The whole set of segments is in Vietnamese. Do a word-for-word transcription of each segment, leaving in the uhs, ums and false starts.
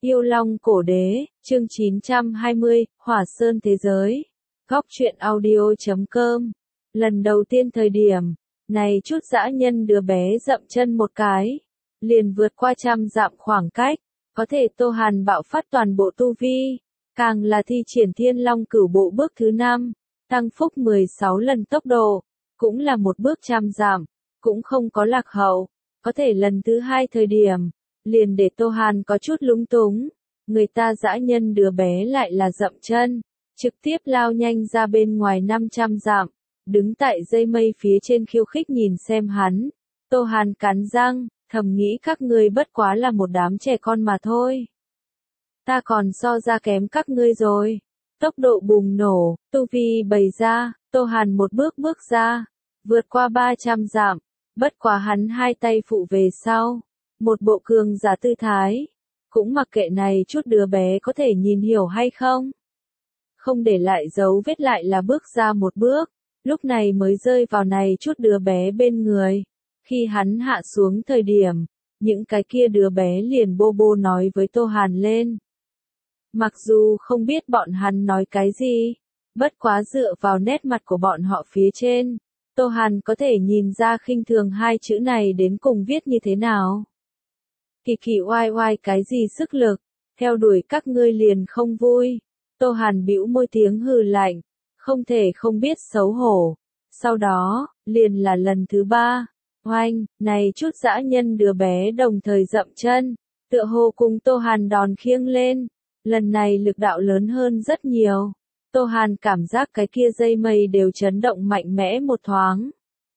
Yêu Long Cổ Đế, chương chín trăm hai mươi, Hỏa Sơn Thế Giới. Góc truyện audio chấm com. Lần đầu tiên thời điểm này chút dã nhân đứa bé dậm chân một cái, liền vượt qua trăm dặm khoảng cách, có thể Tô Hàn bạo phát toàn bộ tu vi, càng là thi triển Thiên Long Cửu Bộ bước thứ năm, tăng phúc mười sáu lần tốc độ, cũng là một bước trăm dặm, cũng không có lạc hậu, có thể lần thứ hai thời điểm, liền để Tô Hàn có chút lúng túng, người ta dã nhân đứa bé lại là dậm chân, trực tiếp lao nhanh ra bên ngoài năm trăm dặm, đứng tại dây mây phía trên khiêu khích nhìn xem hắn. Tô Hàn cắn răng, thầm nghĩ các ngươi bất quá là một đám trẻ con mà thôi. Ta còn so ra kém các ngươi rồi. Tốc độ bùng nổ, tu vi bày ra, Tô Hàn một bước bước ra, vượt qua ba trăm dặm, bất quá hắn hai tay phụ về sau, một bộ cường giả tư thái, cũng mặc kệ này chút đứa bé có thể nhìn hiểu hay không. Không để lại dấu vết lại là bước ra một bước, lúc này mới rơi vào này chút đứa bé bên người. Khi hắn hạ xuống thời điểm, những cái kia đứa bé liền bô bô nói với Tô Hàn lên. Mặc dù không biết bọn hắn nói cái gì, bất quá dựa vào nét mặt của bọn họ phía trên, Tô Hàn có thể nhìn ra khinh thường hai chữ này đến cùng viết như thế nào. Kỳ kỳ oai oai cái gì sức lực, theo đuổi các ngươi liền không vui. Tô Hàn bĩu môi tiếng hừ lạnh, không thể không biết xấu hổ. Sau đó, liền là lần thứ ba, oanh, này chút dã nhân đứa bé đồng thời dậm chân, tựa hồ cùng Tô Hàn đòn khiêng lên, lần này lực đạo lớn hơn rất nhiều. Tô Hàn cảm giác cái kia dây mây đều chấn động mạnh mẽ một thoáng.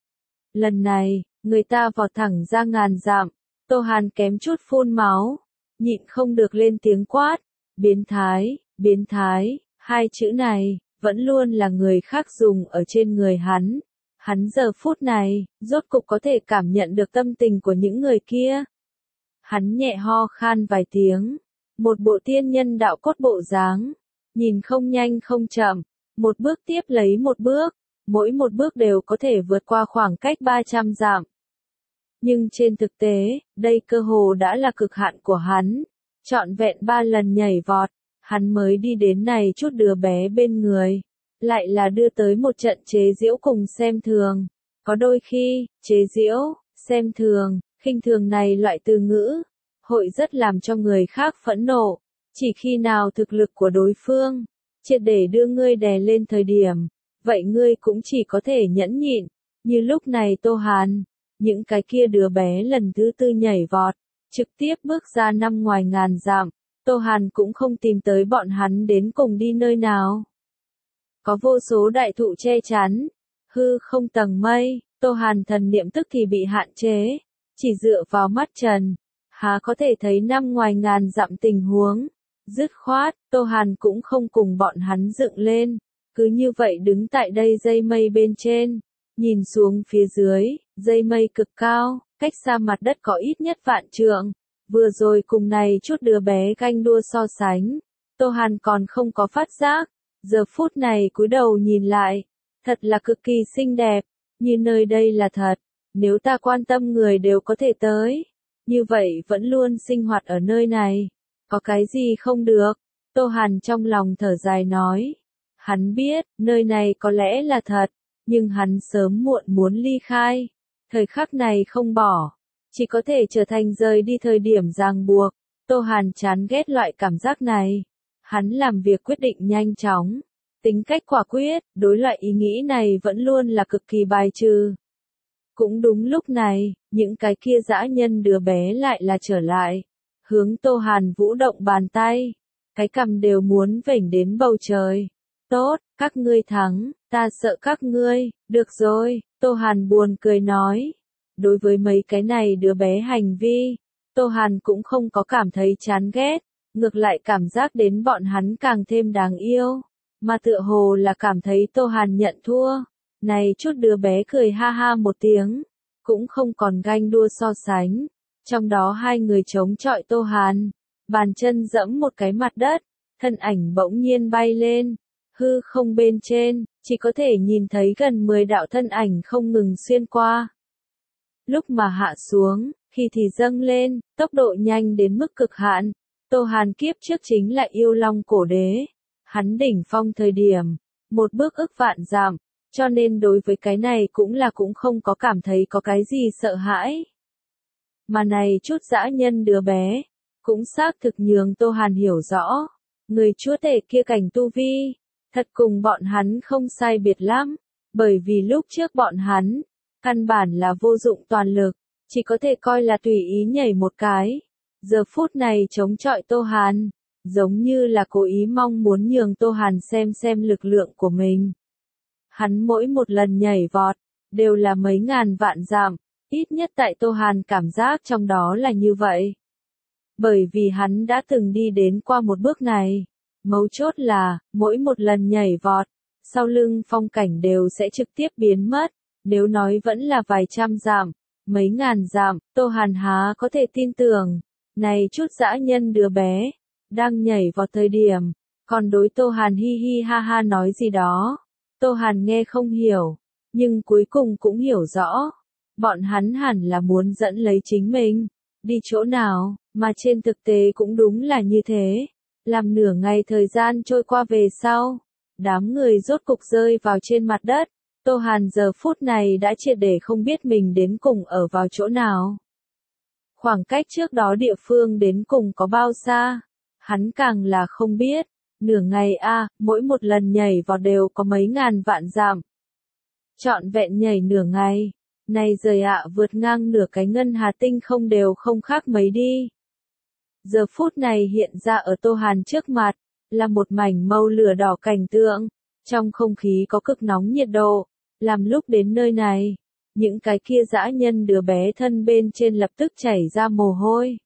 Lần này, người ta vọt thẳng ra ngàn dặm, Tô Hàn kém chút phun máu, nhịn không được lên tiếng quát, biến thái, biến thái, hai chữ này, vẫn luôn là người khác dùng ở trên người hắn. Hắn giờ phút này, rốt cục có thể cảm nhận được tâm tình của những người kia. Hắn nhẹ ho khan vài tiếng, một bộ tiên nhân đạo cốt bộ dáng, nhìn không nhanh không chậm, một bước tiếp lấy một bước, mỗi một bước đều có thể vượt qua khoảng cách ba trăm dặm. Nhưng trên thực tế, đây cơ hồ đã là cực hạn của hắn, trọn vẹn ba lần nhảy vọt, hắn mới đi đến này chút đứa bé bên người, lại là đưa tới một trận chế giễu cùng xem thường. Có đôi khi, chế giễu, xem thường, khinh thường này loại từ ngữ, hội rất làm cho người khác phẫn nộ, chỉ khi nào thực lực của đối phương, triệt để đưa ngươi đè lên thời điểm, vậy ngươi cũng chỉ có thể nhẫn nhịn, như lúc này Tô Hàn, những cái kia đứa bé lần thứ tư nhảy vọt, trực tiếp bước ra năm ngoài ngàn dặm, Tô Hàn cũng không tìm tới bọn hắn đến cùng đi nơi nào. Có vô số đại thụ che chắn, hư không tầng mây, Tô Hàn thần niệm tức thì bị hạn chế, chỉ dựa vào mắt trần, há có thể thấy năm ngoài ngàn dặm tình huống. Dứt khoát, Tô Hàn cũng không cùng bọn hắn dựng lên, cứ như vậy đứng tại đây dây mây bên trên, nhìn xuống phía dưới, dây mây cực cao, cách xa mặt đất có ít nhất vạn trượng. Vừa rồi cùng này chút đứa bé ganh đua so sánh, Tô Hàn còn không có phát giác, giờ phút này cúi đầu nhìn lại, thật là cực kỳ xinh đẹp, như nơi đây là thật, nếu ta quan tâm người đều có thể tới, như vậy vẫn luôn sinh hoạt ở nơi này, có cái gì không được. Tô Hàn trong lòng thở dài nói, hắn biết, nơi này có lẽ là thật, nhưng hắn sớm muộn muốn ly khai, thời khắc này không bỏ, chỉ có thể trở thành rời đi thời điểm ràng buộc. Tô Hàn chán ghét loại cảm giác này, hắn làm việc quyết định nhanh chóng, tính cách quả quyết, đối loại ý nghĩ này vẫn luôn là cực kỳ bài trừ. Cũng đúng lúc này, những cái kia dã nhân đứa bé lại là trở lại, hướng Tô Hàn vũ động bàn tay, cái cằm đều muốn vểnh đến bầu trời. Tốt, các ngươi thắng, ta sợ các ngươi, được rồi, Tô Hàn buồn cười nói. Đối với mấy cái này đứa bé hành vi, Tô Hàn cũng không có cảm thấy chán ghét, ngược lại cảm giác đến bọn hắn càng thêm đáng yêu, mà tựa hồ là cảm thấy Tô Hàn nhận thua. Này chút đứa bé cười ha ha một tiếng, cũng không còn ganh đua so sánh, trong đó hai người chống chọi Tô Hàn, bàn chân dẫm một cái mặt đất, thân ảnh bỗng nhiên bay lên, hư không bên trên, chỉ có thể nhìn thấy gần mười đạo thân ảnh không ngừng xuyên qua. Lúc mà hạ xuống, khi thì dâng lên, tốc độ nhanh đến mức cực hạn, Tô Hàn kiếp trước chính là yêu long cổ đế. Hắn đỉnh phong thời điểm, một bước ức vạn dặm, cho nên đối với cái này cũng là cũng không có cảm thấy có cái gì sợ hãi. Mà này chút dã nhân đứa bé, cũng xác thực nhường Tô Hàn hiểu rõ, người chúa tể kia cảnh tu vi, thật cùng bọn hắn không sai biệt lắm, bởi vì lúc trước bọn hắn, căn bản là vô dụng toàn lực, chỉ có thể coi là tùy ý nhảy một cái. Giờ phút này chống chọi Tô Hàn, giống như là cố ý mong muốn nhường Tô Hàn xem xem lực lượng của mình. Hắn mỗi một lần nhảy vọt, đều là mấy ngàn vạn dặm, ít nhất tại Tô Hàn cảm giác trong đó là như vậy. Bởi vì hắn đã từng đi đến qua một bước này, mấu chốt là, mỗi một lần nhảy vọt, sau lưng phong cảnh đều sẽ trực tiếp biến mất, nếu nói vẫn là vài trăm dặm, mấy ngàn dặm, Tô Hàn há có thể tin tưởng, này chút dã nhân đứa bé, đang nhảy vào thời điểm, còn đối Tô Hàn hi hi ha ha nói gì đó. Tô Hàn nghe không hiểu, nhưng cuối cùng cũng hiểu rõ, bọn hắn hẳn là muốn dẫn lấy chính mình, đi chỗ nào, mà trên thực tế cũng đúng là như thế. Làm nửa ngày thời gian trôi qua về sau, đám người rốt cục rơi vào trên mặt đất, Tô Hàn giờ phút này đã triệt để không biết mình đến cùng ở vào chỗ nào. Khoảng cách trước đó địa phương đến cùng có bao xa, hắn càng là không biết. Nửa ngày a, à, mỗi một lần nhảy vào đều có mấy ngàn vạn dặm. Trọn vẹn nhảy nửa ngày, này rời ạ à, vượt ngang nửa cái ngân hà tinh không đều không khác mấy đi. Giờ phút này hiện ra ở Tô Hàn trước mặt, là một mảnh màu lửa đỏ cảnh tượng, trong không khí có cực nóng nhiệt độ, làm lúc đến nơi này, những cái kia dã nhân đứa bé thân bên trên lập tức chảy ra mồ hôi.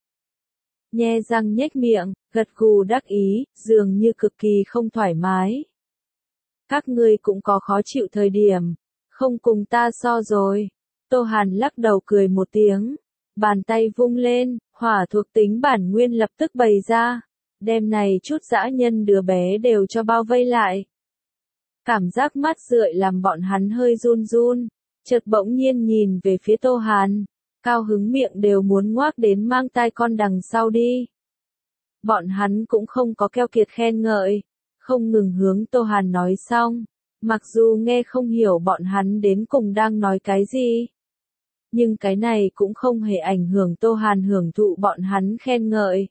Nhe răng nhếch miệng, gật gù đắc ý, dường như cực kỳ không thoải mái. Các ngươi cũng có khó chịu thời điểm, không cùng ta so rồi. Tô Hàn lắc đầu cười một tiếng, bàn tay vung lên, hỏa thuộc tính bản nguyên lập tức bày ra, đem này chút dã nhân đứa bé đều cho bao vây lại. Cảm giác mát rượi làm bọn hắn hơi run run, chợt bỗng nhiên nhìn về phía Tô Hàn, cao hứng miệng đều muốn ngoác đến mang tai con đằng sau đi. Bọn hắn cũng không có keo kiệt khen ngợi, không ngừng hướng Tô Hàn nói xong, mặc dù nghe không hiểu bọn hắn đến cùng đang nói cái gì. Nhưng cái này cũng không hề ảnh hưởng Tô Hàn hưởng thụ bọn hắn khen ngợi.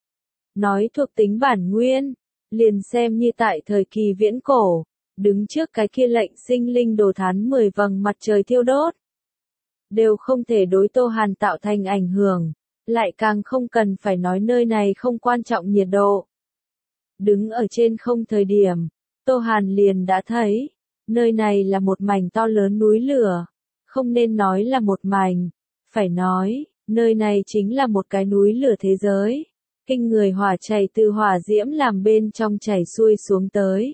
Nói thuộc tính bản nguyên, liền xem như tại thời kỳ viễn cổ, đứng trước cái kia lệnh sinh linh đồ thán mười vầng mặt trời thiêu đốt, đều không thể đối Tô Hàn tạo thành ảnh hưởng, lại càng không cần phải nói nơi này không quan trọng nhiệt độ. Đứng ở trên không thời điểm, Tô Hàn liền đã thấy, nơi này là một mảnh to lớn núi lửa, không nên nói là một mảnh, phải nói, nơi này chính là một cái núi lửa thế giới, kinh người hỏa chảy từ hỏa diễm làm bên trong chảy xuôi xuống tới.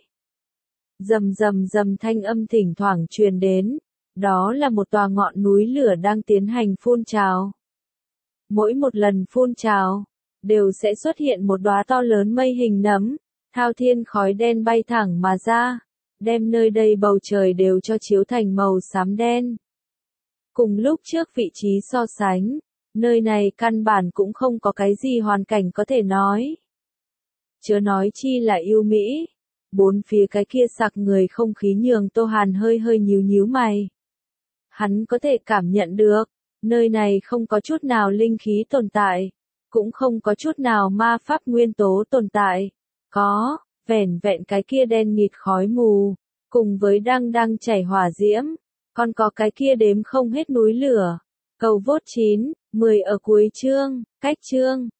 Rầm rầm rầm thanh âm thỉnh thoảng truyền đến, đó là một tòa ngọn núi lửa đang tiến hành phun trào. Mỗi một lần phun trào, đều sẽ xuất hiện một đóa to lớn mây hình nấm, thao thiên khói đen bay thẳng mà ra, đem nơi đây bầu trời đều cho chiếu thành màu xám đen. Cùng lúc trước vị trí so sánh, nơi này căn bản cũng không có cái gì hoàn cảnh có thể nói. Chớ nói chi là yêu mỹ, bốn phía cái kia sặc người không khí nhường Tô Hàn hơi hơi nhíu nhíu mày. Hắn có thể cảm nhận được, nơi này không có chút nào linh khí tồn tại, cũng không có chút nào ma pháp nguyên tố tồn tại. Có, vẻn vẹn cái kia đen nghịt khói mù, cùng với đang đang chảy hỏa diễm, còn có cái kia đếm không hết núi lửa. Cầu vốt chín, mười ở cuối chương, cách chương.